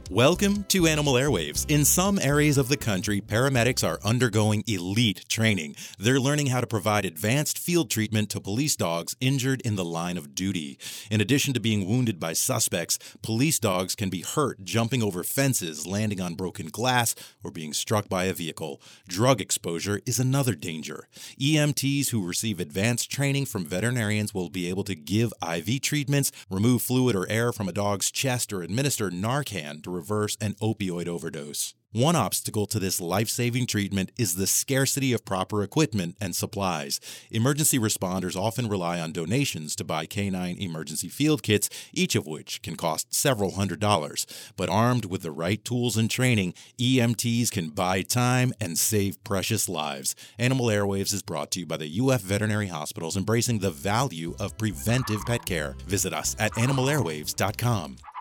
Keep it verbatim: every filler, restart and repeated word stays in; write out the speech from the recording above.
Welcome to Animal Airwaves. In some areas of the country, paramedics are undergoing elite training. They're learning how to provide advanced field treatment to police dogs injured in the line of duty. In addition to being wounded by suspects, police dogs can be hurt jumping over fences, landing on broken glass, or being struck by a vehicle. Drug exposure is another danger. E M Ts who receive advanced training from veterinarians will be able to give I V treatments, remove fluid or air from a dog's chest, or administer Narcan to reverse an opioid overdose. One obstacle to this life-saving treatment is the scarcity of proper equipment and supplies. Emergency responders often rely on donations to buy canine emergency field kits, each of which can cost several hundred dollars. But armed with the right tools and training, E M Ts can buy time and save precious lives. Animal Airwaves is brought to you by the U F Veterinary Hospitals, embracing the value of preventive pet care. Visit us at animal airwaves dot com.